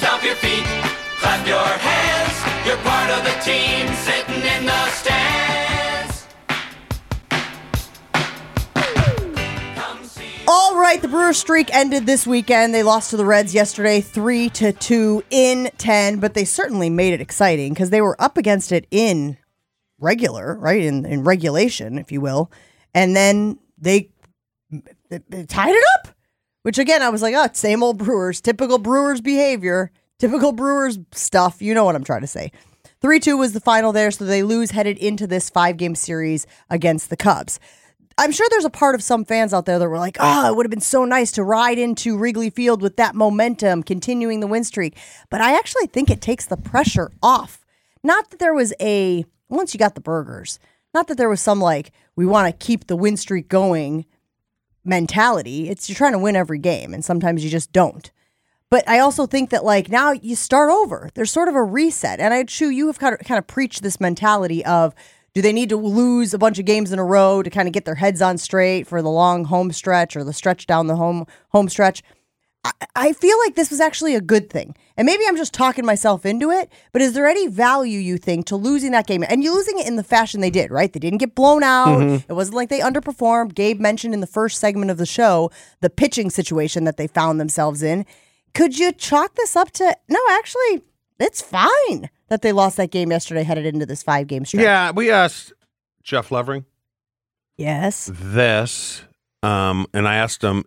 stomp your feet, clap your hands. You're part of the team sitting in the stands. Come see. All right, the Brewers streak ended this weekend. They lost to the Reds yesterday, 3-2 in 10, but they certainly made it exciting because they were up against it in regular, right? In regulation, if you will. And then they tied it up, which again, I was like, oh, same old Brewers, typical Brewers behavior, typical Brewers stuff. You know what I'm trying to say. 3-2 was the final there, so they lose headed into this 5-game series against the Cubs. I'm sure there's a part of some fans out there that were like, oh, it would have been so nice to ride into Wrigley Field with that momentum, continuing the win streak. But I actually think it takes the pressure off. Not that there was once you got the burgers, not that there was some like, we want to keep the win streak going mentality. It's you're trying to win every game, and sometimes you just don't. But I also think that like now you start over. There's sort of a reset. And you have kind of preached this mentality of, do they need to lose a bunch of games in a row to kind of get their heads on straight for the long home stretch or the stretch down the home stretch? I feel like this was actually a good thing. And maybe I'm just talking myself into it, but is there any value, you think, to losing that game? And you losing it in the fashion they did, right? They didn't get blown out. Mm-hmm. It wasn't like they underperformed. Gabe mentioned in the first segment of the show the pitching situation that they found themselves in. Could you chalk this up to, no, actually, it's fine that they lost that game yesterday headed into this 5-game stretch? Yeah, we asked Jeff Levering. Yes. This, and I asked him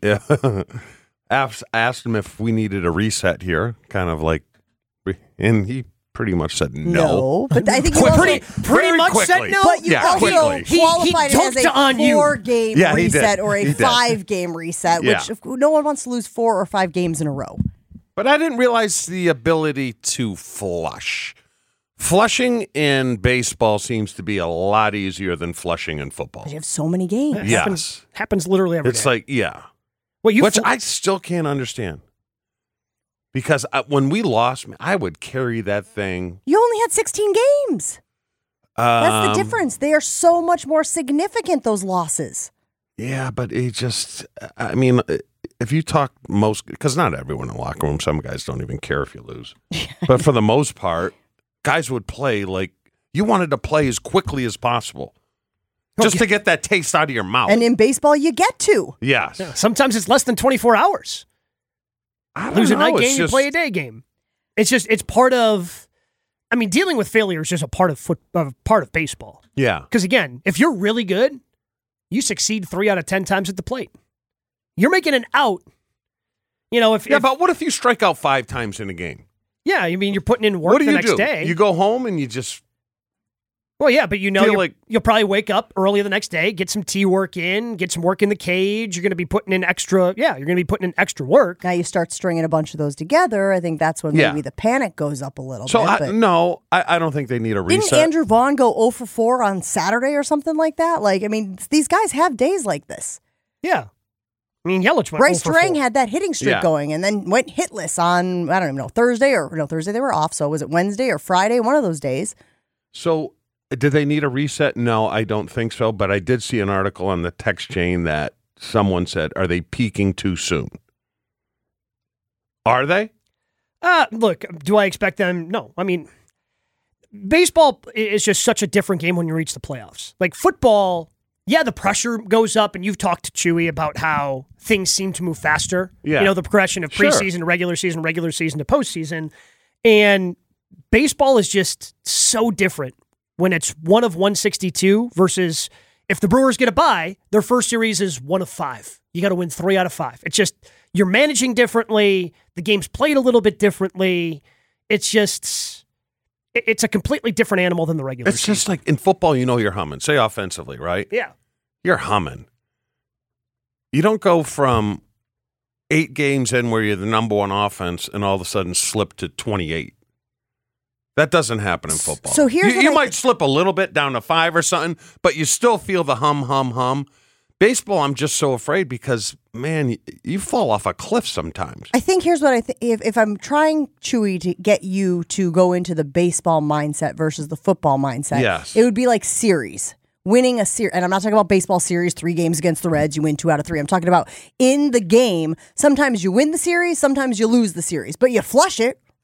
if we needed a reset here, kind of like, and he pretty much said no. But I think pretty much quickly. said no. But you also qualified he it as a 4-game reset or a 5-game reset, which no one wants to lose 4 or 5 games in a row. But I didn't realize the ability to flush. Flushing in baseball seems to be a lot easier than flushing in football. But you have so many games. Yes. Happens literally every day. It's like, yeah. Well, which I still can't understand. Because when we lost, I would carry that thing. You only had 16 games. That's the difference. They are so much more significant, those losses. Yeah, but it just, I mean, if you talk because not everyone in the locker room, some guys don't even care if you lose. But for the most part, guys would play like you wanted to play as quickly as possible. Just to get that taste out of your mouth. And in baseball, you get to. Yes. Yeah, sometimes it's less than 24 hours. Lose a night game, you play a day game. It's part of, I mean, dealing with failure is just a part of baseball. Yeah. Because again, if you're really good, you succeed 3 out of 10 times at the plate. You're making an out. You know, but what if you strike out 5 times in a game? Yeah, I mean, you're putting in work the next day. You go home and you just... Well, yeah, but you'll probably wake up early the next day, get some tee work in, get some work in the cage. You're going to be putting in extra work. Now you start stringing a bunch of those together. I think that's when maybe the panic goes up a little bit. So, I don't think they need a reset. Didn't Andrew Vaughn go 0 for 4 on Saturday or something like that? Like, I mean, these guys have days like this. Yeah. I mean, Yelich went Bryce 0 for 4. Turang had that hitting streak going and then went hitless on, I don't even know, Thursday they were off. So was it Wednesday or Friday? One of those days. So... did they need a reset? No, I don't think so. But I did see an article on the text chain that someone said, are they peaking too soon? Are they? Look, do I expect them? No. I mean, baseball is just such a different game when you reach the playoffs. Like football, yeah, the pressure goes up, and you've talked to Chewy about how things seem to move faster. Yeah. You know, the progression of preseason to regular season to postseason. And baseball is just so different. When it's 1 of 162 versus if the Brewers get a bye, their first series is 1 of 5. You got to win 3 out of 5. It's just, you're managing differently. The game's played a little bit differently. It's just, it's a completely different animal than the regular season. It's just like in football, you're humming. Say offensively, right? Yeah. You're humming. You don't go from 8 games in where you're the number 1 offense and all of a sudden slip to 28. That doesn't happen in football. So here's you might slip a little bit down to 5 or something, but you still feel the hum. Baseball, I'm just so afraid because, man, you fall off a cliff sometimes. I think here's what I think. If I'm trying, Chewy, to get you to go into the baseball mindset versus the football mindset, it would be like series. Winning a series, and I'm not talking about baseball series, 3 games against the Reds, you win 2 out of 3. I'm talking about in the game, sometimes you win the series, sometimes you lose the series, but you flush it.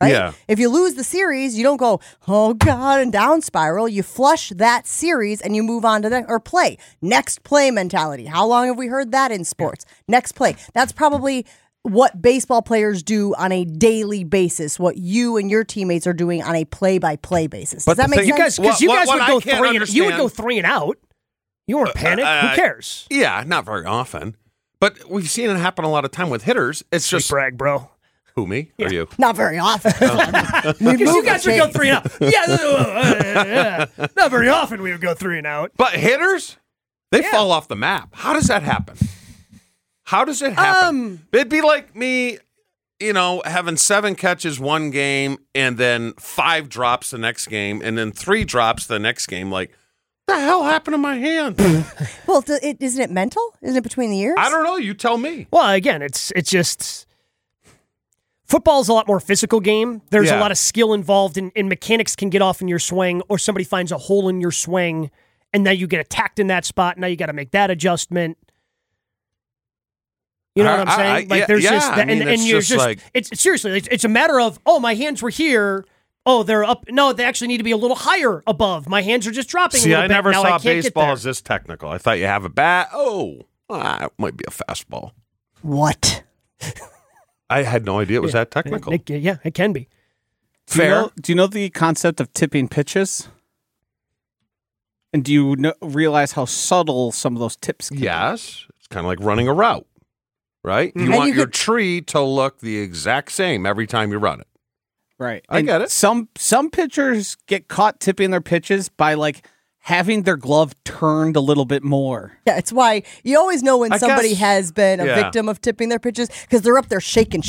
right? Yeah. If you lose the series, you don't go, oh God, and down spiral. You flush that series and you move on to the or play. Next play mentality. How long have we heard that in sports? Next play. That's probably what baseball players do on a daily basis, what you and your teammates are doing on a play-by-play basis. Does that make sense? Because you guys what would go I can't 3 and you would go understand- 3 and out. You weren't panicked. Who cares? Yeah, not very often. But we've seen it happen a lot of time with hitters. It's Sweet just brag, bro. who, me or you? Not very often. Because you guys would go 3 and out. Yeah, not very often we would go 3 and out. But hitters, they fall off the map. How does that happen? How does it happen? It'd be like me, having 7 catches one game and then 5 drops the next game and then 3 drops the next game. Like, the hell happened to my hand? Well, isn't it mental? Isn't it between the ears? I don't know. You tell me. Well, again, it's just football's a lot more physical game. There's a lot of skill involved, and mechanics can get off in your swing, or somebody finds a hole in your swing, and now you get attacked in that spot. Now you got to make that adjustment. You know what I'm saying? There's just that, and you're just like, it's seriously, it's a matter of, oh, my hands were here. Oh, they're up. No, they actually need to be a little higher above. My hands are just dropping a See, little I bit. never Now saw I can't get baseball there. as this technical. I thought you have a bat. It might be a fastball. What? I had no idea it was that technical. It can be. Fair. Do you know the concept of tipping pitches? And do you realize how subtle some of those tips can be? Yes. It's kind of like running a route, right? You And want you your could- tree to look the exact same every time you run it. Right. I And get it. Some pitchers get caught tipping their pitches by having their glove turned a little bit more. Yeah, it's why you always know when I somebody guess- has been a yeah. victim of tipping their pitches because they're up there shaking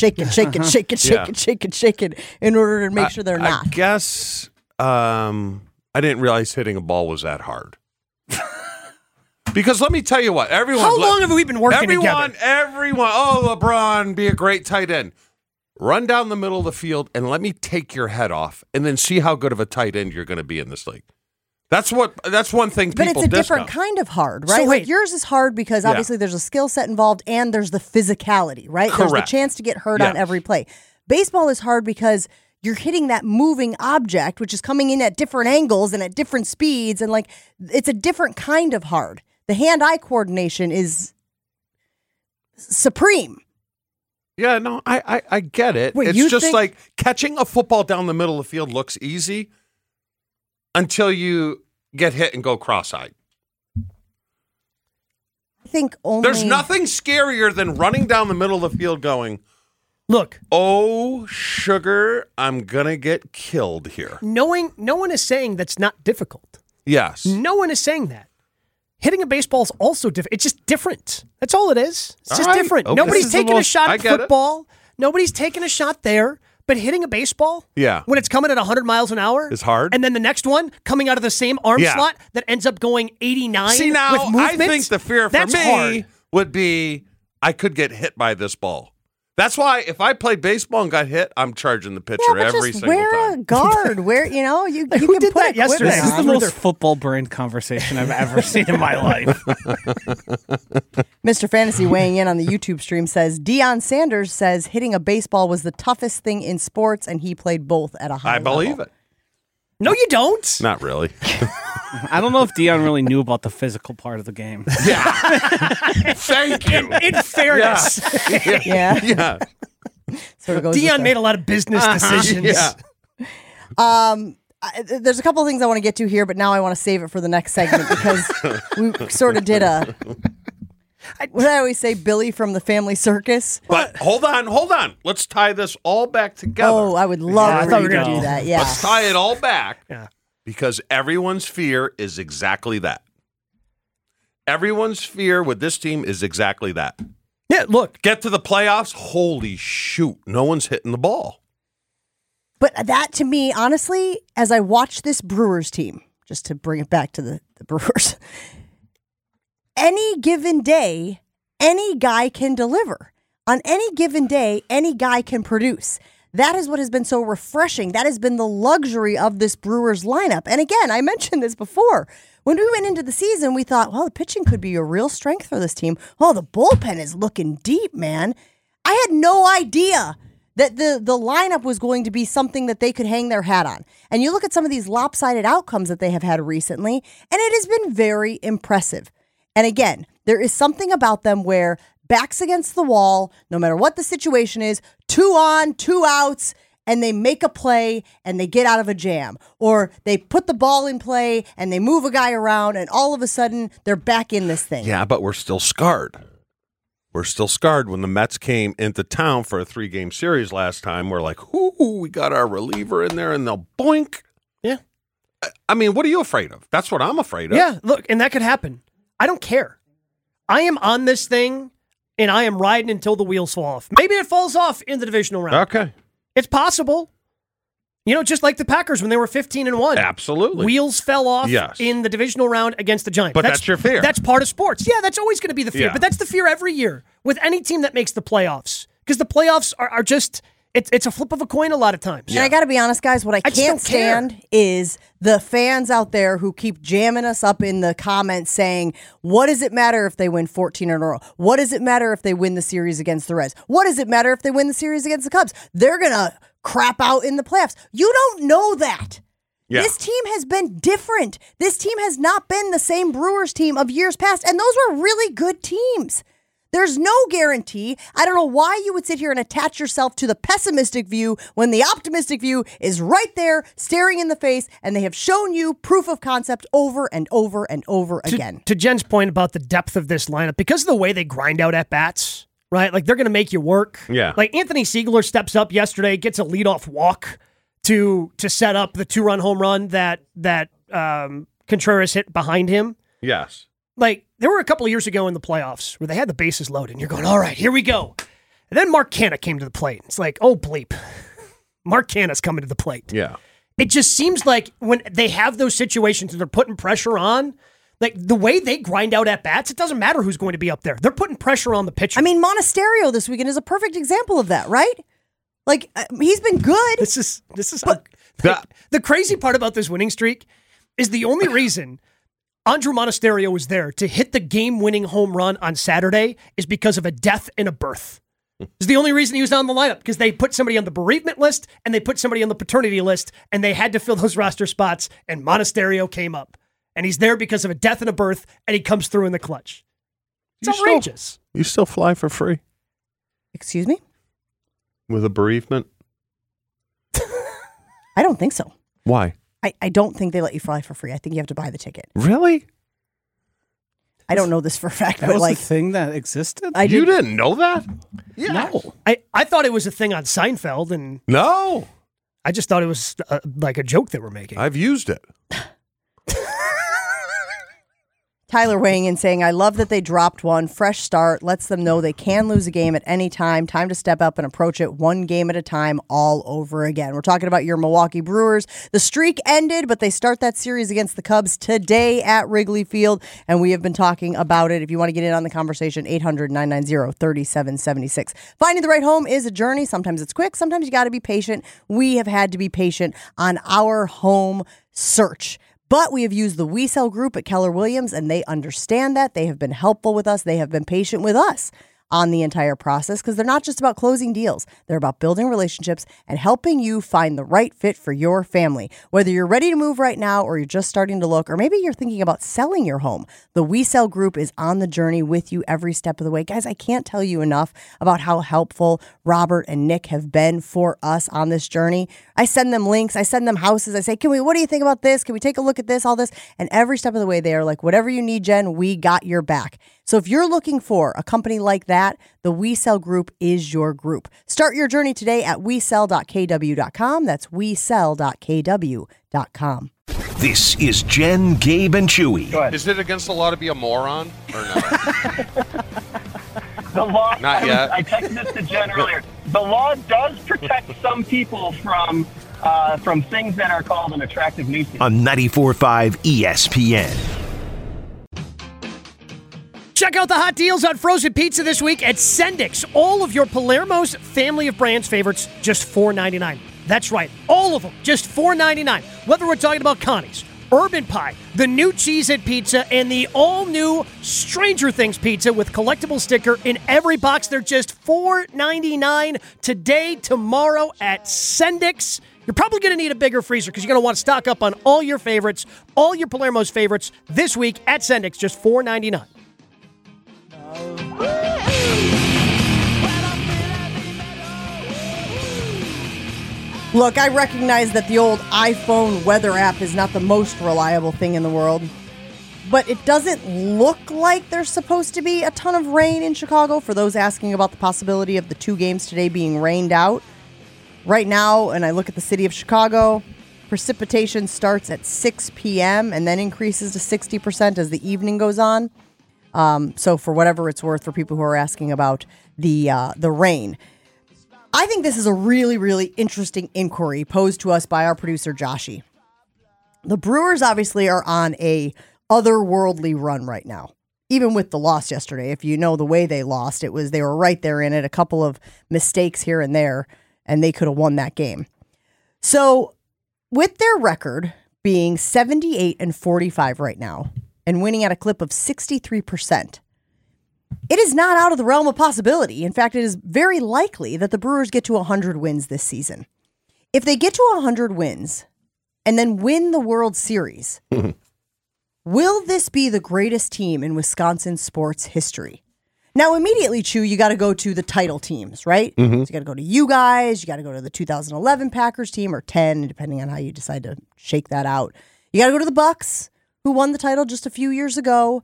in order to make sure they're not. I guess I didn't realize hitting a ball was that hard. Because let me tell you what, everyone. How long have we been working together? Everyone. Oh, LeBron, be a great tight end. Run down the middle of the field and let me take your head off, and then see how good of a tight end you're going to be in this league. That's one thing But people it's a different discount. kind of hard, So right? wait. Like yours is hard because obviously there's a skill set involved and there's the physicality, right? There's Correct. the chance to get hurt on Yes. every play. Baseball is hard because you're hitting that moving object, which is coming in at different angles and at different speeds, and it's a different kind of hard. The hand-eye coordination is supreme. Yeah, no, I get it. Wait, It's you just think- like catching a football down the middle of the field looks easy until you get hit and go cross-eyed. I think only There's nothing scarier than running down the middle of the field going, Look, oh, sugar, I'm going to get killed here. no one is saying that's not difficult. Yes. No one is saying that. Hitting a baseball is also different. It's just different. That's all it is. It's All just right. different. Okay. Nobody's This is the taking a most- shot I at get it. football. Nobody's taking a shot there. But hitting a baseball, Yeah. when it's coming at 100 miles an hour, Is hard. And then the next one coming out of the same arm Yeah. slot that ends up going 89 See, now, with I movement. think the fear for that's me hard. would be I could get hit by this ball. That's why if I played baseball and got hit, I'm charging the pitcher Yeah, but every just single wear time. a guard. You Who can did put that yesterday? This is the equipment most on. football brain conversation I've ever seen in my life. Mr. Fantasy weighing in on the YouTube stream says Deion Sanders says hitting a baseball was the toughest thing in sports, and he played both at a high I level. believe it. No, you don't. Not really. I don't know if Dion really knew about the physical part of the game. Thank you. In fairness, Yeah, Yeah. sort of goes with Dion the- made a lot of business decisions. Yeah. There's a couple of things I want to get to here, but now I want to save it for the next segment because we sort of did a. What did I always say? Billy from the Family Circus. But hold on. Let's tie this all back together. Oh, I would love I for thought you we were to gonna do that. Yeah. Let's tie it all back. Yeah. Because everyone's fear is exactly that. Everyone's fear with this team is exactly that. Yeah, look, Get to the playoffs, holy shoot, no one's hitting the ball. But that to me, honestly, as I watch this Brewers team, just to bring it back to the Brewers, any given day, any guy can deliver. On any given day, any guy can produce. That is what has been so refreshing. That has been the luxury of this Brewers lineup. And again, I mentioned this before. When we went into the season, we thought, well, the pitching could be a real strength for this team. Oh, the bullpen is looking deep, man. I had no idea that the lineup was going to be something that they could hang their hat on. And you look at some of these lopsided outcomes that they have had recently, and it has been very impressive. And again, there is something about them where backs against the wall, no matter what the situation is, 2 on, 2 outs, and they make a play and they get out of a jam. Or they put the ball in play and they move a guy around and all of a sudden they're back in this thing. Yeah, but we're still scarred. We're still scarred. When the Mets came into town for a 3-game series last time, we're like, ooh, we got our reliever in there and they'll boink. Yeah. I mean, what are you afraid of? That's what I'm afraid of. Yeah, look, and that could happen. I don't care. I am on this thing, and I am riding until the wheels fall off. Maybe it falls off in the divisional round. Okay. It's possible. You know, just like the Packers when they were 15-1. Absolutely. Wheels fell off in the divisional round against the Giants. But that's your fear. That's part of sports. Yeah, that's always going to be the fear. Yeah. But that's the fear every year with any team that makes the playoffs. Because the playoffs are just, it's a flip of a coin a lot of times. And I got to be honest, guys, what I just can't don't care. stand is the fans out there who keep jamming us up in the comments saying, what does it matter if they win 14 in a row? What does it matter if they win the series against the Reds? What does it matter if they win the series against the Cubs? They're going to crap out in the playoffs. You don't know that. Yeah. This team has been different. This team has not been the same Brewers team of years past, and those were really good teams. There's no guarantee. I don't know why you would sit here and attach yourself to the pessimistic view when the optimistic view is right there staring in the face, and they have shown you proof of concept over and over and over again. To Jen's point about the depth of this lineup, because of the way they grind out at-bats, right? Like, they're going to make you work. Yeah. Like, Anthony Siegler steps up yesterday, gets a leadoff walk to set up the 2-run home run that Contreras hit behind him. Yes. Like, there were a couple of years ago in the playoffs where they had the bases loaded, and you're going, all right, here we go. And then Mark Canha came to the plate. It's like, oh, bleep. Mark Canha's coming to the plate. Yeah. It just seems like when they have those situations and they're putting pressure on, like the way they grind out at bats, it doesn't matter who's going to be up there. They're putting pressure on the pitcher. I mean, Monasterio this weekend is a perfect example of that, right? Like, he's been good. This is the crazy part about this winning streak is the only reason Andrew Monasterio was there to hit the game-winning home run on Saturday is because of a death and a birth. It's the only reason he was on the lineup, because they put somebody on the bereavement list and they put somebody on the paternity list, and they had to fill those roster spots, and Monasterio came up. And he's there because of a death and a birth, and he comes through in the clutch. It's outrageous. You still fly for free Excuse me? with a bereavement? I don't think so. Why? I don't think they let you fly for free. I think you have to buy the ticket. Really? I don't know this for a fact, That but was like, the thing that existed? You didn't know that? No. I thought it was a thing on Seinfeld, and No. I just thought it was like a joke that we're making. I've used it. Tyler weighing in saying, I love that they dropped one. Fresh start lets them know they can lose a game at any time. Time to step up and approach it one game at a time all over again. We're talking about your Milwaukee Brewers. The streak ended, but they start that series against the Cubs today at Wrigley Field, and we have been talking about it. If you want to get in on the conversation, 800-990-3776. Finding the right home is a journey. Sometimes it's quick. Sometimes you got to be patient. We have had to be patient on our home search. But we have used the We Sell Group at Keller Williams, and they understand that. They have been helpful with us. They have been patient with us on the entire process, because they're not just about closing deals. They're about building relationships and helping you find the right fit for your family. Whether you're ready to move right now, or you're just starting to look, or maybe you're thinking about selling your home, the We Sell Group is on the journey with you every step of the way. Guys, I can't tell you enough about how helpful Robert and Nick have been for us on this journey. I send them links. I send them houses. I say, what do you think about this? Can we take a look at this, all this? And every step of the way, they are like, whatever you need, Jen, we got your back. So if you're looking for a company like that, the We Sell Group is your group. Start your journey today at wesell.kw.com. That's wesell.kw.com. This is Jen, Gabe, and Chewy. Is it against the law to be a moron or no? The law, Not yet. I texted this to Jen earlier. The law does protect some people from things that are called an attractive nuisance. On 94.5 ESPN. Check out the hot deals on frozen pizza this week at Sendix. All of your Palermo's family of brands favorites, just $4.99. That's right, all of them, just $4.99. Whether we're talking about Connie's, Urban Pie, the new Cheez-It pizza, and the all-new Stranger Things pizza with collectible sticker in every box. They're just $4.99 today, tomorrow at Sendik's. You're probably going to need a bigger freezer because you're going to want to stock up on all your favorites, all your Palermo's favorites this week at Sendik's, just $4.99. Look, I recognize that the old iPhone weather app is not the most reliable thing in the world, but it doesn't look like there's supposed to be a ton of rain in Chicago for those asking about the possibility of the 2 games today being rained out. Right now, and I look at the city of Chicago, precipitation starts at 6 p.m. and then increases to 60% as the evening goes on. So for whatever it's worth for people who are asking about the rain. I think this is a really, really interesting inquiry posed to us by our producer, Joshy. The Brewers obviously are on a otherworldly run right now. Even with the loss yesterday, if you know the way they lost, they were right there in it, a couple of mistakes here and there, and they could have won that game. So with their record being 78-45 right now and winning at a clip of 63%, it is not out of the realm of possibility. In fact, it is very likely that the Brewers get to 100 wins this season. If they get to 100 wins and then win the World Series, will this be the greatest team in Wisconsin sports history? Now, immediately, Chew, you got to go to the title teams, right? So you got to go to you guys. You got to go to the 2011 Packers team, or 10, depending on how you decide to shake that out. You got to go to the Bucks, who won the title just a few years ago.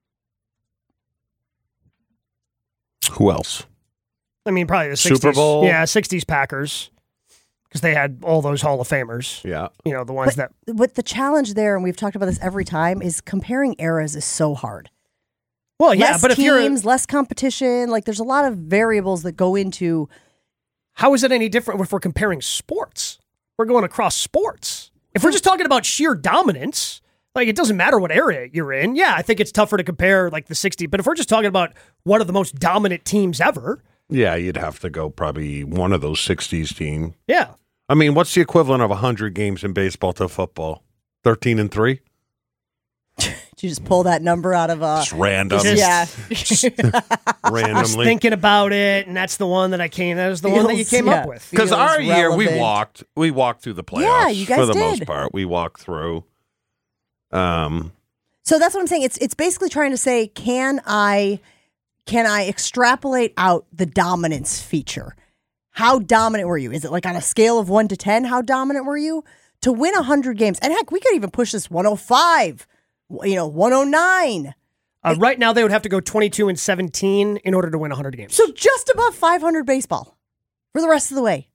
Who else? I mean, probably the 60s. Super Bowl? Yeah, 60s Packers. Because they had all those Hall of Famers. Yeah. You know, the ones that... But the challenge there, and we've talked about this every time, is comparing eras is so hard. Well, yeah, less but if teams, you're... less competition. Like, there's a lot of variables that go into... How is it any different if we're comparing sports? We're going across sports. If we're just talking about sheer dominance... Like, it doesn't matter what area you're in. Yeah, I think it's tougher to compare, like, the 60s. But if we're just talking about one of the most dominant teams ever... Yeah, you'd have to go probably one of those 60s team. Yeah. I mean, what's the equivalent of 100 games in baseball to football? 13-3? Did you just pull that number out of... Just random. Yeah. Randomly. I was thinking about it, and that's the one that that was the one that you came up with. Because Feels our year, we relevant. walked through the playoffs. Yeah, you guys for the did. most part. We walked through. So that's what I'm saying. It's basically trying to say, can I extrapolate out the dominance feature? How dominant were you? Is it like on a scale of 1 to 10? How dominant were you to win 100 games? And heck, we could even push this 105, 109. Right now, they would have to go 22-17 in order to win 100 games. So just above 500 baseball for the rest of the way.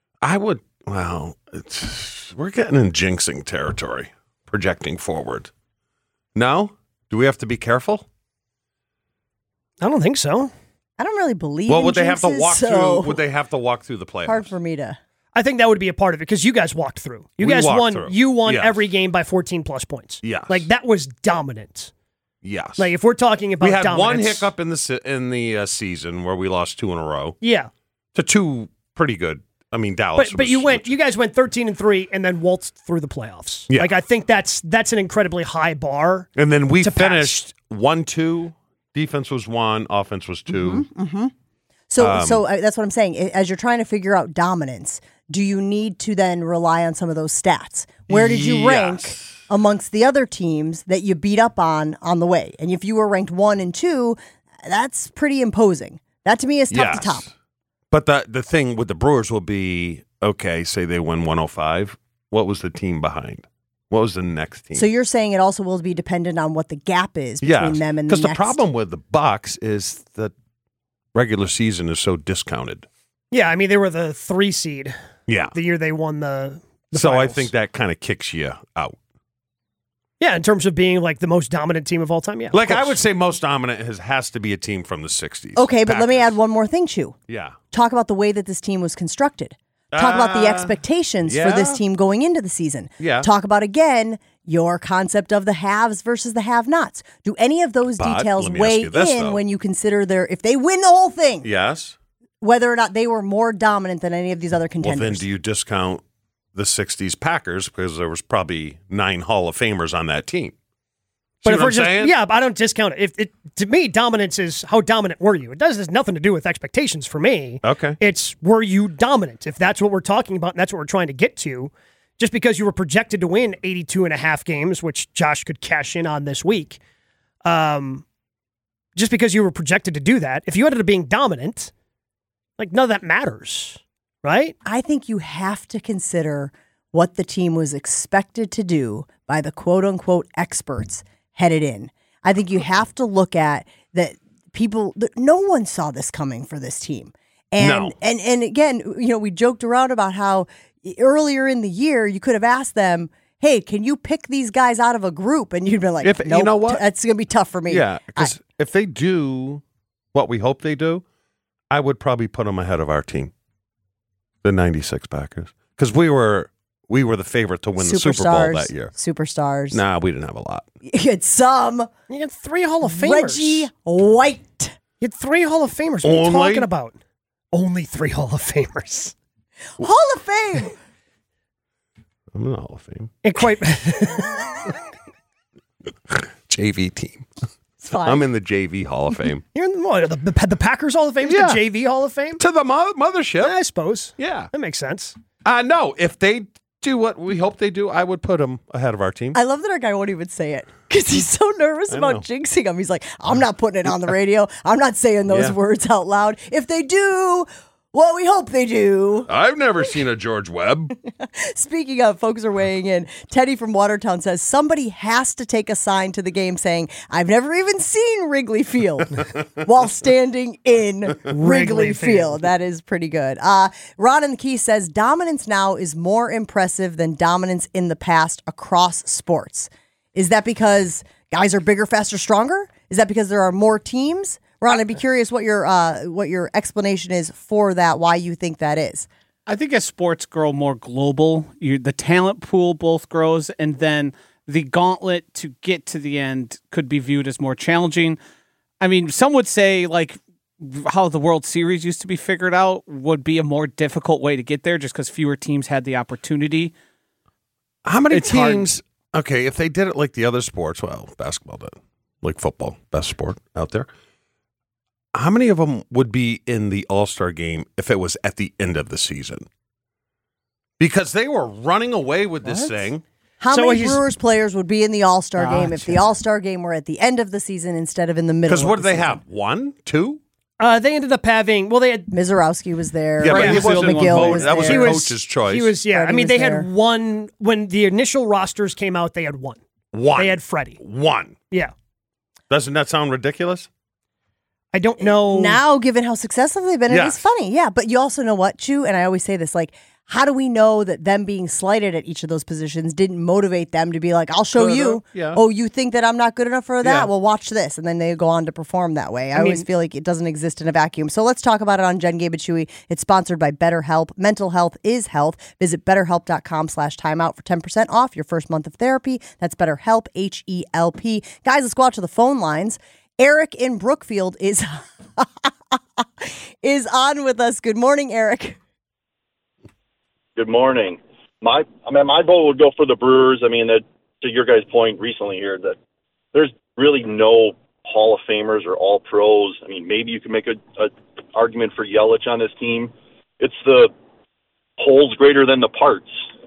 We're getting in jinxing territory, projecting forward. No? Do we have to be careful? I don't think so. I don't really believe. Well, in would they have to jinxes, walk so through? Would they have to walk through the playoffs? hard for me to. I think that would be a part of it because you guys walked through. You We guys walked won. through. You won Yes. every game by 14+ points. Yes. Like that was dominant. Yes. Like if we're talking about we had dominance, one hiccup in the season where we lost 2 in a row Yeah, to 2 pretty good. I mean, Dallas. but you guys went 13-3 and then waltzed through the playoffs. Yeah. Like I think that's an incredibly high bar. and then we to finished 1-2. Defense was 1, offense was 2. So that's what I'm saying. As you're trying to figure out dominance, do you need to then rely on some of those stats? Where did you rank Yes. amongst the other teams that you beat up on the way? And if you were ranked 1 and 2, that's pretty imposing. That to me is top to top. But the thing with the Brewers will be, okay, say they win 105. What was the team behind? What was the next team? So you're saying it also will be dependent on what the gap is between them and the because next. the problem with the Bucks is the regular season is so discounted. Yeah, I mean they were the 3 seed Yeah. the year they won the So I finals. think that kind of kicks you out. Yeah, in terms of being like the most dominant team of all time. Yeah, Like of I course. would say most dominant has to be a team from the 60s. Okay, but let me Packers. add one more thing, Chew. Yeah. Talk about the way that this team was constructed. Talk about the expectations for this yeah. team going into the season. Yeah. Talk about, again, your concept of the haves versus the have-nots. Do any of those But details let me weigh ask you this, in though. when you consider if they win the whole thing, Yes. whether or not they were more dominant than any of these other Well, contenders? then do you discount the 60s Packers because there was probably 9 Hall of Famers on that team. But See if what we're I'm just, saying? yeah, but I don't discount it. To me, dominance is how dominant were you? It has nothing to do with expectations for me. Okay. It's were you dominant? If that's what we're talking about and that's what we're trying to get to, just because you were projected to win 82 and a half games, which Josh could cash in on this week, just because you were projected to do that, if you ended up being dominant, like none of that matters, right? I think you have to consider what the team was expected to do by the quote-unquote experts headed in. I think you have to look at that no one saw this coming for this team. And again, we joked around about how earlier in the year you could have asked them, hey, can you pick these guys out of a group? And you'd be like, nope, you know what? That's going to be tough for me. Yeah, because if they do what we hope they do, I would probably put them ahead of our team, the 96 Packers. Because we were the favorite to win the Super Bowl that year. Superstars. Nah, we didn't have a lot. You had some. You had 3 Hall of Famers. Reggie White. You had 3 Hall of Famers. What are you talking about? Only 3 Hall of Famers. Hall of Fame. I'm in the Hall of Fame. And quite JV team. It's fine. I'm in the JV Hall of Fame. you're in the Packers Hall of Fame, Yeah. the JV Hall of Fame. To the mothership. I suppose. Yeah. That makes sense. No, if they do what we hope they do, I would put them ahead of our team. I love that our guy won't even say it because he's so nervous about jinxing him. He's like, I'm not putting it on the radio. I'm not saying those words out loud. If they do what we hope they do. I've never seen a George Webb. Speaking of, folks are weighing in. Teddy from Watertown says somebody has to take a sign to the game saying, I've never even seen Wrigley Field while standing in Wrigley Field. That is pretty good. Ron in the Key says dominance now is more impressive than dominance in the past across sports. Is that because guys are bigger, faster, stronger? Is that because there are more teams? Ron, I'd be curious what your explanation is for that, why you think that is. I think as sports grow more global, the talent pool both grows, and then the gauntlet to get to the end could be viewed as more challenging. I mean, some would say like how the World Series used to be figured out would be a more difficult way to get there just because fewer teams had the opportunity. How many teams? Okay, if they did it like the other sports, well, basketball did, like football, best sport out there. How many of them would be in the All-Star game if it was at the end of the season? Because they were running away with this thing. How many Brewers players would be in the All-Star game if the All-Star game were at the end of the season instead of in the middle? Because what did they have? 1, 2? They ended up having, they had... Mizorowski was there. Yeah, but he wasn't McGill was that was there. the coach's choice. He was, yeah. Freddie I mean, was they there. had one, when the initial rosters came out, they had one. One. They had Freddie. 1. Yeah. Doesn't that sound ridiculous? I don't know. Now, given how successful they've been, Yes. it is funny. Yeah, but you also know what, Chu, and I always say this, like, how do we know that them being slighted at each of those positions didn't motivate them to be like, I'll show you. Yeah. Oh, you think that I'm not good enough for that? Yeah. Well, watch this. And then they go on to perform that way. I always feel like it doesn't exist in a vacuum. So let's talk about it on Jen, Gabe, and Chewy. It's sponsored by BetterHelp. Mental health is health. Visit BetterHelp.com/timeout for 10% off your first month of therapy. That's BetterHelp, H-E-L-P. Guys, let's go out to the phone lines. Eric in Brookfield is on with us. Good morning, Eric. Good morning. My vote would go for the Brewers. I mean, to your guys' point recently here, that there's really no Hall of Famers or All Pros. I mean, maybe you can make a argument for Yelich on this team. It's the whole's greater than the parts.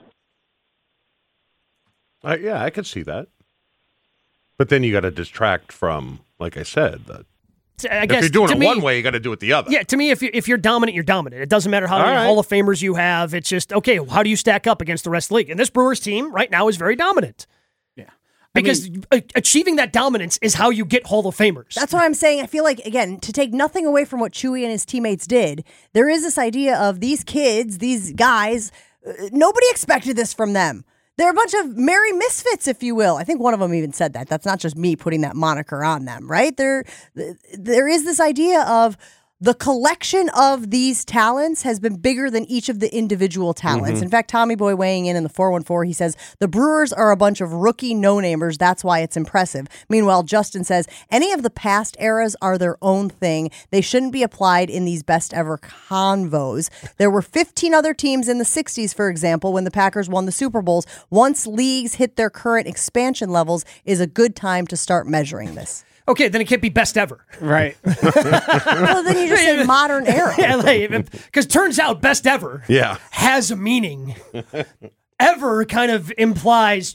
Yeah, I could see that. But then you got to distract from, like I said, I if guess you're doing to it me, one way, you got to do it the other. Yeah, to me, if you're dominant, you're dominant. It doesn't matter how many right. Hall of Famers you have. It's just, okay, how do you stack up against the rest of the league? And this Brewers team right now is very dominant. Yeah. Because achieving that dominance is how you get Hall of Famers. That's what I'm saying. I feel like, again, to take nothing away from what Chewy and his teammates did, there is this idea of these kids, these guys, nobody expected this from them. They're a bunch of merry misfits, if you will. I think one of them even said that. That's not just me putting that moniker on them, right? There is this idea of the collection of these talents has been bigger than each of the individual talents. In fact, Tommy Boy weighing in the 414, he says, the Brewers are a bunch of rookie no-namers. That's why it's impressive. Meanwhile, Justin says, any of the past eras are their own thing. They shouldn't be applied in these best ever convos. There were 15 other teams in the 60s, for example, when the Packers won the Super Bowls. Once leagues hit their current expansion levels is a good time to start measuring this. Okay, then it can't be best ever. Right. Well, then you just say modern era. Yeah, because turns out best ever has a meaning. Ever kind of implies,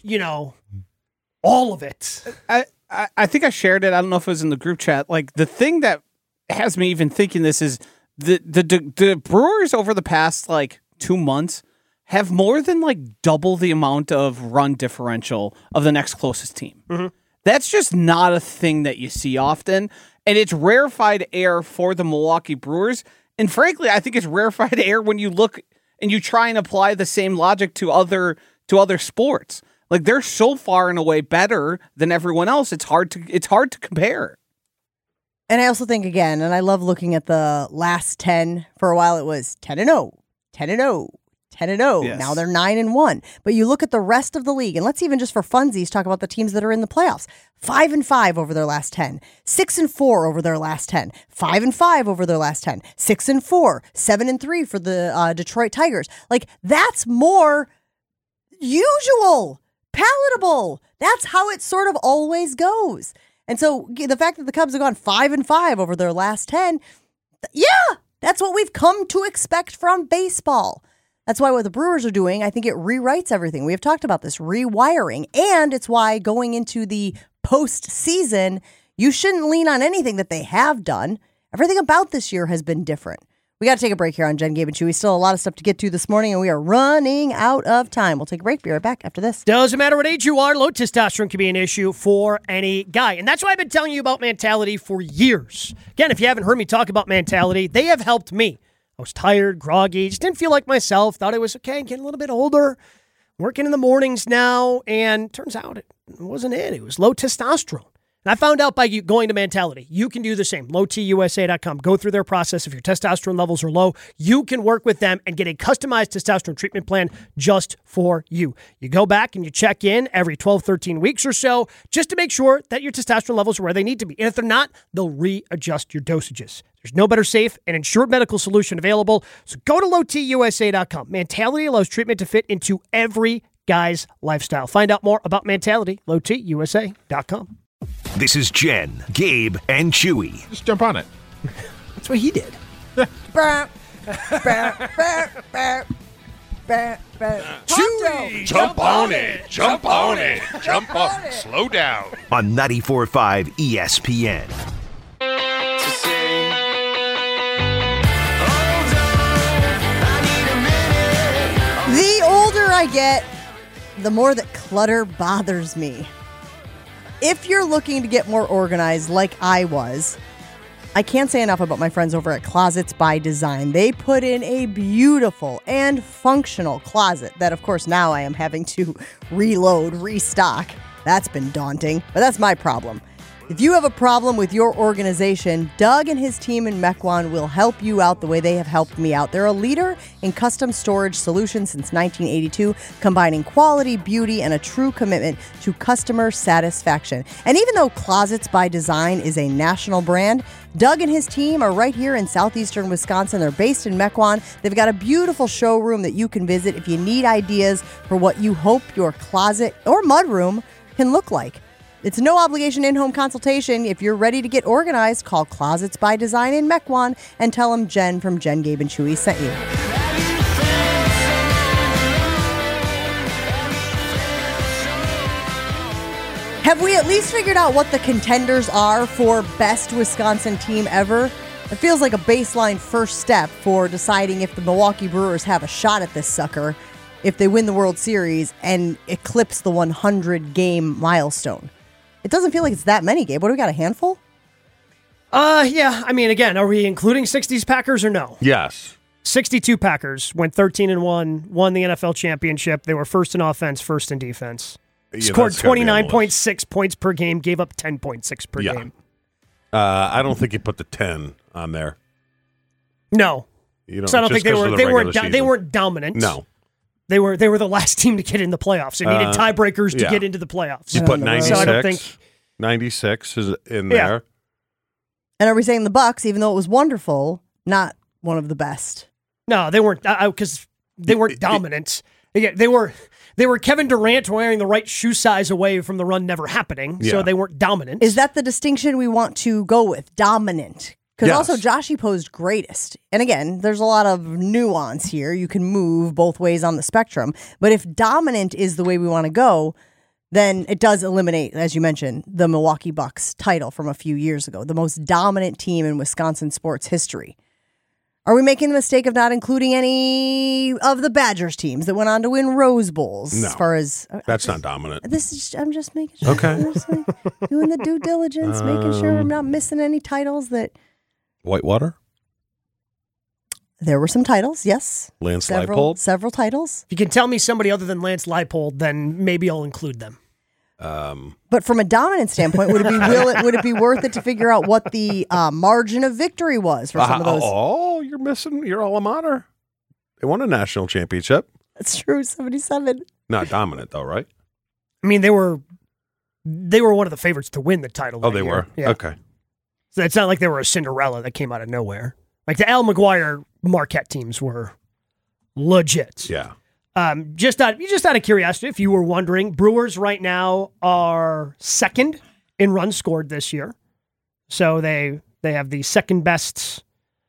all of it. I think I shared it. I don't know if it was in the group chat. Like, the thing that has me even thinking this is the Brewers over the past, 2 months have more than, double the amount of run differential of the next closest team. Mm-hmm. That's just not a thing that you see often, and it's rarefied air for the Milwaukee Brewers. And frankly, I think it's rarefied air when you look and you try and apply the same logic to other sports. Like, they're so far and away better than everyone else. It's hard to compare. And I also think, again, and I love looking at the last 10. For a while, it was 10-0, 10-0. 10-0. Yes. Now they're 9-1. But you look at the rest of the league, and let's even just for funsies talk about the teams that are in the playoffs. 5-5 over their last 10. 6-4 over their last 10. 5-5 over their last 10. 6-4. 7-3 for the Detroit Tigers. That's more usual, palatable. That's how it sort of always goes. And so the fact that the Cubs have gone 5-5 over their last 10, that's what we've come to expect from baseball. That's why what the Brewers are doing, I think it rewrites everything. We have talked about this, rewiring. And it's why going into the postseason, you shouldn't lean on anything that they have done. Everything about this year has been different. We got to take a break here on Jen, Gabe, and Chewy. Still a lot of stuff to get to this morning, and we are running out of time. We'll take a break. Be right back after this. Doesn't matter what age you are, low testosterone can be an issue for any guy. And that's why I've been telling you about Mentality for years. Again, if you haven't heard me talk about Mentality, they have helped me. I was tired, groggy, just didn't feel like myself. Thought I was okay, getting a little bit older, working in the mornings now, and turns out it wasn't it. It was low testosterone. And I found out by going to Mentality, you can do the same. LowTUSA.com. Go through their process. If your testosterone levels are low, you can work with them and get a customized testosterone treatment plan just for you. You go back and you check in every 12, 13 weeks or so just to make sure that your testosterone levels are where they need to be. And if they're not, they'll readjust your dosages. There's no better safe and insured medical solution available. So go to LowTUSA.com. Mentality allows treatment to fit into every guy's lifestyle. Find out more about Mentality. LowTUSA.com. This is Jen, Gabe, and Chewy. Just jump on it. That's what he did. Chewy, jump on it. Jump on it. Jump on it. Slow down. On 94.5 ESPN. The older I get, the more that clutter bothers me. If you're looking to get more organized like I was, I can't say enough about my friends over at Closets by Design. They put in a beautiful and functional closet that, of course, now I am having to reload, restock. That's been daunting, but that's my problem. If you have a problem with your organization, Doug and his team in Mequon will help you out the way they have helped me out. They're a leader in custom storage solutions since 1982, combining quality, beauty, and a true commitment to customer satisfaction. And even though Closets by Design is a national brand, Doug and his team are right here in southeastern Wisconsin. They're based in Mequon. They've got a beautiful showroom that you can visit if you need ideas for what you hope your closet or mudroom can look like. It's no obligation in-home consultation. If you're ready to get organized, call Closets by Design in Mequon and tell them Jen from Jen, Gabe, and Chewy sent you. Have we at least figured out what the contenders are for best Wisconsin team ever? It feels like a baseline first step for deciding if the Milwaukee Brewers have a shot at this sucker if they win the World Series and eclipse the 100-game milestone. It doesn't feel like it's that many, Gabe. What do we got, a handful? Yeah. I mean, again, are we including 60s Packers or no? Yes. 62 Packers went 13-1, won the NFL championship. They were first in offense, first in defense. Scored 29.6 points per game, gave up 10.6 per game. I don't think you put the 10 on there. No. You know, So I don't just think 'cause of the they regular weren't dominant. season. No. They were the last team to get in the playoffs. They needed tiebreakers to yeah. get into the playoffs. You put 96. So I don't think 96 is in Yeah. there. And are we saying the Bucks, even though it was wonderful, not one of the best? No, they weren't because they weren't dominant. Again, they were Kevin Durant wearing the right shoe size away from the run never happening, so Yeah. they weren't dominant. Is that the distinction we want to go with? Dominant. Because Yes. also Joshy posed greatest. And again, there's a lot of nuance here. You can move both ways on the spectrum. But if dominant is the way we want to go, then it does eliminate, as you mentioned, the Milwaukee Bucks title from a few years ago, the most dominant team in Wisconsin sports history. Are we making the mistake of not including any of the Badgers teams that went on to win Rose Bowls? No. As far as That's not dominant. this is, I'm just making sure. Okay. I'm just doing the due diligence, making sure I'm not missing any titles that. Whitewater? There were some titles, yes. Lance Several Leipold? titles. If you can tell me somebody other than Lance Leipold, then maybe I'll include them. But from a dominant standpoint, would it be worth it to figure out what the margin of victory was for some of those? Oh, you're missing your alma mater. They won a national championship. That's true, 77. Not dominant, though, right? I mean, they were one of the favorites to win the title. Oh, that they year. were? Yeah. Okay. So it's not like they were a Cinderella that came out of nowhere. Like the Al McGuire Marquette teams were legit. Yeah. Just out of curiosity, if you were wondering, Brewers right now are second in runs scored this year. So they have the second best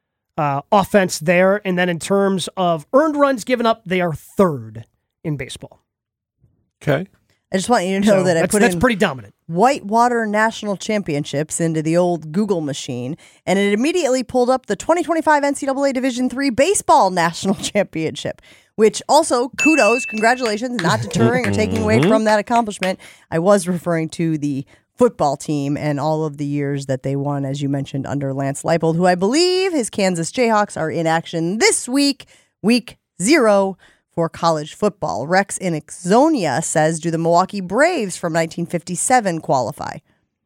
offense there. And then in terms of earned runs given up, they are third in baseball. Okay. I just want you to know that I put that's in pretty dominant. Whitewater National Championships into the old Google machine, and it immediately pulled up the 2025 NCAA Division III Baseball National Championship, which also, kudos, congratulations, not deterring or taking away from that accomplishment. I was referring to the football team and all of the years that they won, as you mentioned, under Lance Leipold, who I believe his Kansas Jayhawks are in action this week, week 0, for college football. Rex in Ixonia says, do the Milwaukee Braves from 1957 qualify?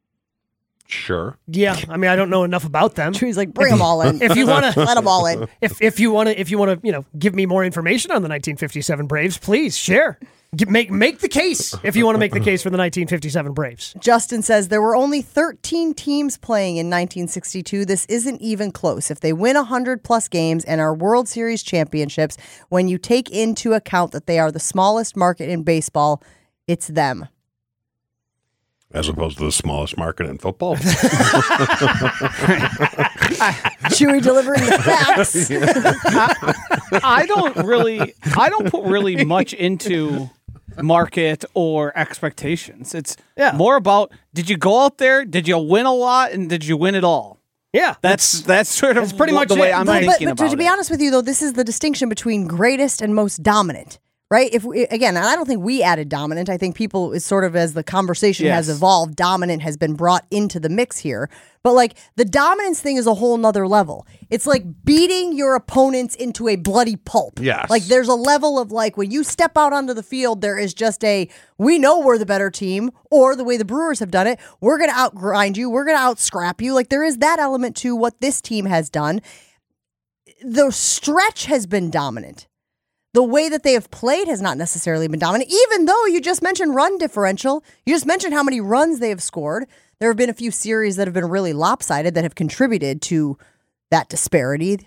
Sure. Yeah, I mean, I don't know enough about them. He's like, bring them all in. If you want to, let them all in. If you want to, give me more information on the 1957 Braves, please share. Make the case if you want to make the case for the 1957 Braves. Justin says there were only 13 teams playing in 1962. This isn't even close. If they win 100-plus games and are World Series championships, when you take into account that they are the smallest market in baseball, it's them. As opposed to the smallest market in football. Chewy delivering the facts. I don't put really much into market or expectations. It's more about, did you go out there, did you win a lot, and did you win it all? Yeah, that's sort of pretty much the way it. I'm But thinking about it. to be honest with you, though, this is the distinction between greatest and most dominant. Right? If we, again, and I don't think we added dominant. I think people is sort of as the conversation has evolved, dominant has been brought into the mix here. But like the dominance thing is a whole nother level. It's like beating your opponents into a bloody pulp. Yes. Like there's a level of like when you step out onto the field, there is just we know we're the better team, or the way the Brewers have done it, we're gonna outgrind you, we're gonna outscrap you. Like there is that element to what this team has done. The stretch has been dominant. The way that they have played has not necessarily been dominant, even though you just mentioned run differential. You just mentioned how many runs they have scored. There have been a few series that have been really lopsided that have contributed to that disparity.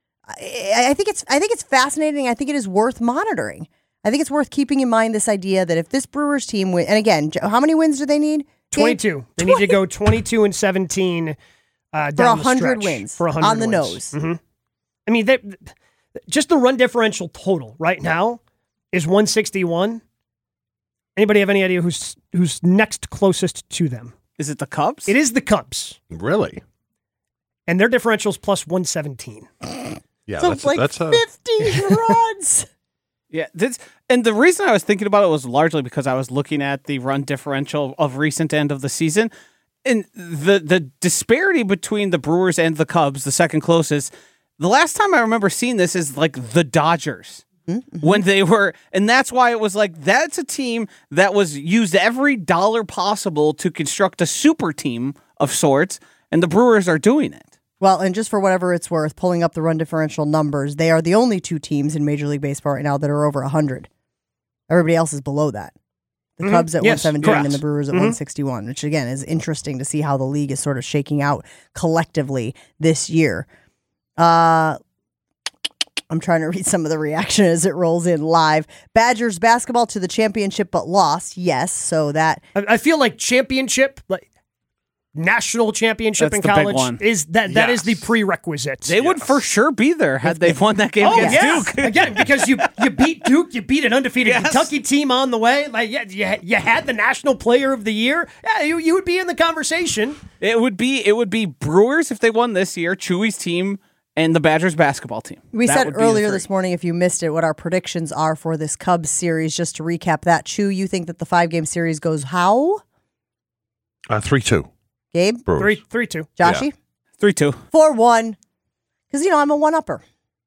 I think it's fascinating. I think it is worth monitoring. I think it's worth keeping in mind this idea that if this Brewers team win, and again, how many wins do they need? 22. They need to go 22-17 down for 100 the stretch. wins For 100 on the wins. nose. Mm-hmm. I mean, just the run differential total right now is 161. Anybody have any idea who's next closest to them? Is it the Cubs? It is the Cubs. Really? And their differential is plus 117. Yeah, So it's like 50 runs. Yeah, and the reason I was thinking about it was largely because I was looking at the run differential of recent end of the season. And the disparity between the Brewers and the Cubs, the second closest, the last time I remember seeing this is like the Dodgers. Mm-hmm. When they were, and that's why it was like, that's a team that was used every dollar possible to construct a super team of sorts, and the Brewers are doing it. Well, and just for whatever it's worth, pulling up the run differential numbers, they are the only two teams in Major League Baseball right now that are over 100. Everybody else is below that. The Cubs at 117 and the Brewers at 161, which again is interesting to see how the league is sort of shaking out collectively this year. I'm trying to read some of the reaction as it rolls in live. Badgers basketball to the championship but lost. Yes, so that I feel like championship, like national championship That's in the big college, one. is that is the prerequisite. They would for sure be there had they won that game against Duke. Again, because you beat Duke, you beat an undefeated Kentucky team on the way. Like, you had the National Player of the Year. Yeah, you would be in the conversation. It would be Brewers if they won this year, Chewy's team, and the Badgers basketball team. We That said would be the earlier three. this morning, if you missed it, what our predictions are for this Cubs series. Just to recap that, Chew, you think that the 5-game series goes how? 3-2. Gabe? Brewers. 3-2. Joshy? 3-2. 4-1. Because, I'm a one-upper.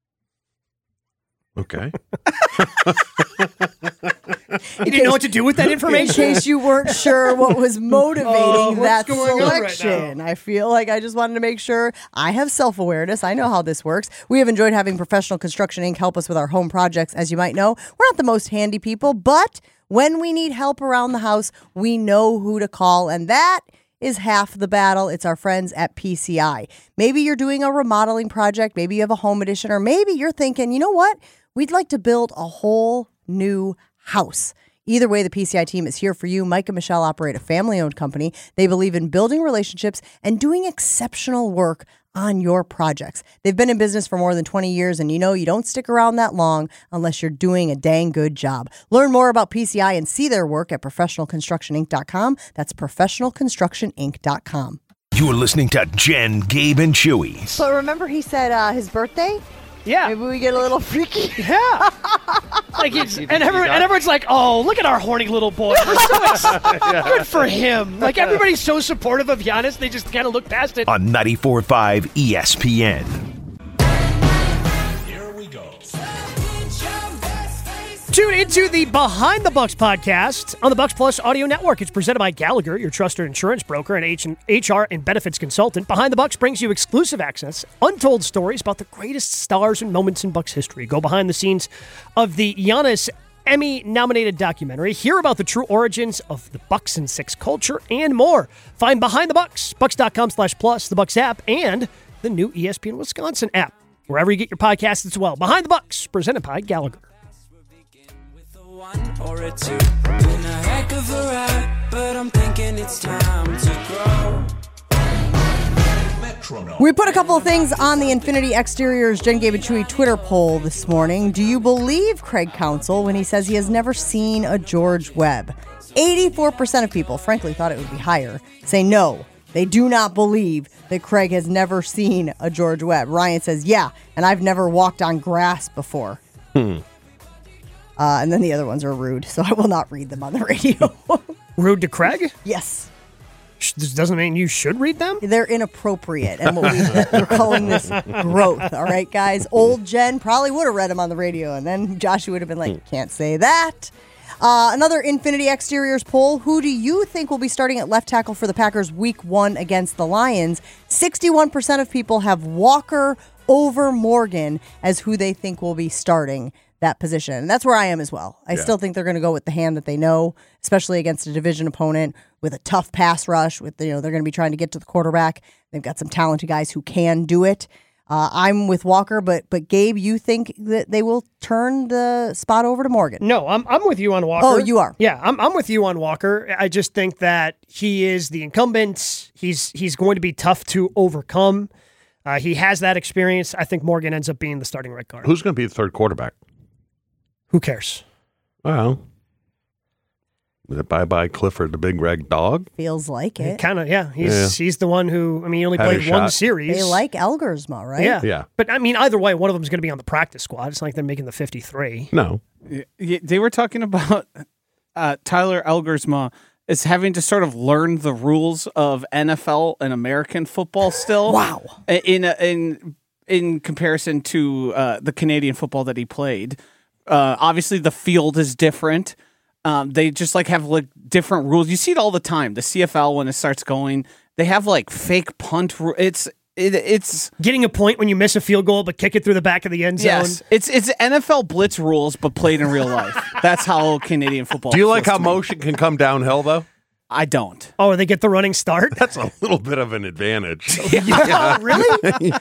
Okay. You didn't know what to do with that In information? case you weren't sure what was motivating that what's going on right selection. I feel like I just wanted to make sure I have self-awareness. I know how this works. We have enjoyed having Professional Construction Inc. help us with our home projects. As you might know, we're not the most handy people, but when we need help around the house, we know who to call, and that is half the battle. It's our friends at PCI. Maybe you're doing a remodeling project, maybe you have a home addition, or maybe you're thinking, you know what? We'd like to build a whole new house. Either way, the PCI team is here for you. Mike and Michelle operate a family-owned company. They believe in building relationships and doing exceptional work on your projects. They've been in business for more than 20 years, and you don't stick around that long unless you're doing a dang good job. Learn more about PCI and see their work at professionalconstructioninc.com. That's professionalconstructioninc.com. You're listening to Jen, Gabe, and Chewy. So remember he said his birthday? Yeah. Maybe we get a little freaky. Yeah. Like everyone's like, oh, look at our horny little boy. Good for him. Like, everybody's so supportive of Giannis, they just kind of look past it. On 94.5 ESPN. Here we go. Tune into the Behind the Bucks podcast on the Bucks Plus Audio Network. It's presented by Gallagher, your trusted insurance broker and HR and benefits consultant. Behind the Bucks brings you exclusive access, untold stories about the greatest stars and moments in Bucks history. Go behind the scenes of the Giannis Emmy-nominated documentary. Hear about the true origins of the Bucks and Six culture and more. Find Behind the Bucks, bucks.com/plus, the Bucks app, and the new ESPN Wisconsin app. Wherever you get your podcasts as well. Behind the Bucks, presented by Gallagher. Or a two. Been a heck of a ride, but I'm thinking it's time to grow. We put a couple of things on the Infinity Exteriors Jen, Gabe, and Chewy Twitter poll this morning. Do you believe Craig Counsell when he says he has never seen a George Webb? 84% of people, frankly, thought it would be higher, say no. They do not believe that Craig has never seen a George Webb. Ryan says, yeah, and I've never walked on grass before. And then the other ones are rude, so I will not read them on the radio. Rude to Craig? Yes. This doesn't mean you should read them? They're inappropriate, and we're calling this growth, all right, guys? Old Jen probably would have read them on the radio, and then Joshua would have been like, can't say that. Another Infinity Exteriors poll. Who do you think will be starting at left tackle for the Packers week 1 against the Lions? 61% of people have Walker over Morgan as who they think will be starting that position. And that's where I am as well. I still think they're going to go with the hand that they know, especially against a division opponent with a tough pass rush. With they're going to be trying to get to the quarterback. They've got some talented guys who can do it. I'm with Walker, but Gabe, you think that they will turn the spot over to Morgan? No, I'm with you on Walker. Oh, you are? Yeah, I'm with you on Walker. I just think that he is the incumbent. He's going to be tough to overcome. He has that experience. I think Morgan ends up being the starting right guard. Who's going to be the third quarterback? Who cares? Well, is it bye-bye Clifford, the big red dog? Feels like it. Kind of, yeah. He's the one who, he only Had played a one shot. series. They like Elgersma, right? Yeah. But, either way, one of them is going to be on the practice squad. It's not like they're making the 53. No. They were talking about Tyler Elgersma is having to sort of learn the rules of NFL and American football still. Wow. In comparison to the Canadian football that he played. Obviously, the field is different. They just have different rules. You see it all the time. The CFL, when it starts going, they have fake punt. It's It's getting a point when you miss a field goal, but kick it through the back of the end zone. yes, it's NFL blitz rules, but played in real life. That's how Canadian football. Do you like feels how to me. motion can come downhill, though? I don't. Oh, they get the running start? That's a little bit of an advantage. Oh, really?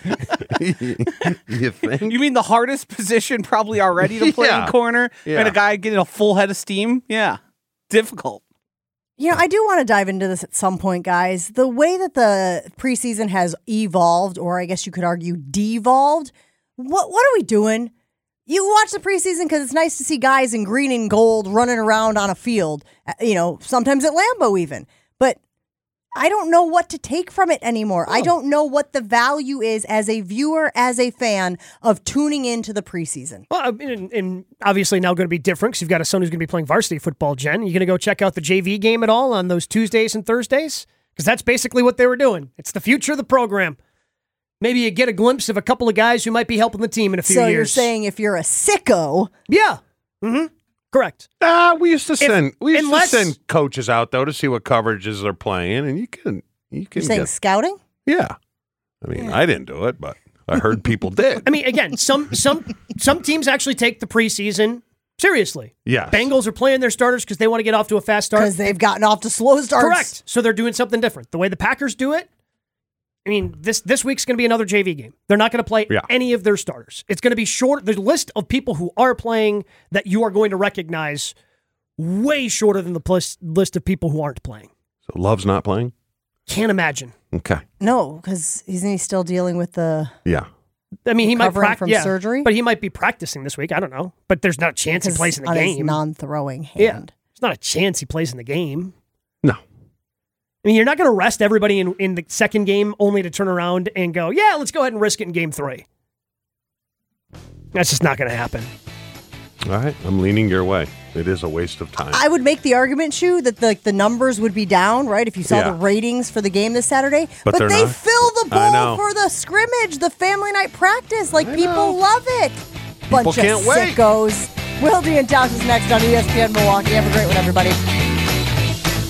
You think? You mean the hardest position probably already to play Yeah. in corner, Yeah. and a guy getting a full head of steam? Yeah, difficult. You know, I do want to dive into this at some point, guys. The way that the preseason has evolved, or I guess you could argue devolved, what are we doing? You watch the preseason because it's nice to see guys in green and gold running around on a field, you know, sometimes at Lambeau even. But I don't know what to take from it anymore. I don't know what the value is as a viewer, as a fan of tuning into the preseason. Well, I mean, and obviously now going to be different because you've got a son who's going to be playing varsity football, Jen. You going to go check out the JV game at all on those Tuesdays and Thursdays? Because that's basically what they were doing. It's the future of the program. Maybe you get a glimpse of a couple of guys who might be helping the team in a few So years. you're saying if you're a sicko, yeah. Mm-hmm. Correct. We used to send unless- send coaches out though to see what coverages they're playing, and you can you're saying get, scouting? yeah. I mean, I didn't do it, but I heard people did. I mean, again, some teams actually take the preseason seriously. Yes. Bengals are playing their starters because they want to get off to a fast start. Because they've gotten off to slow starts. Correct. So they're doing something different. The way the Packers do it, I mean, this week's going to be another JV game. They're not going to play any of their starters. It's going to be short. The list of people who are playing that you are going to recognize way shorter than the list of people who aren't playing. So Love's not playing? Can't imagine. Okay. No, because isn't he still dealing with the... Yeah. I mean, he might Recovering practice from surgery? but he might be practicing this week. I don't know. But there's not a chance he plays in the on his game. non-throwing hand. Yeah. There's not a chance he plays in the game. No. I mean, you're not going to rest everybody in the second game only to turn around and go, yeah, let's go ahead and risk it in game 3. That's just not going to happen. All right. I'm leaning your way. It is a waste of time. I would make the argument, Shu, that the numbers would be down, right, if you saw the ratings for the game this Saturday. But they're they not. fill the I know. bowl for the scrimmage, the family night practice. Like, people love it. Bunch can't of wait. sickos. Wildy and Josh is next on ESPN Milwaukee. Have a great one, everybody.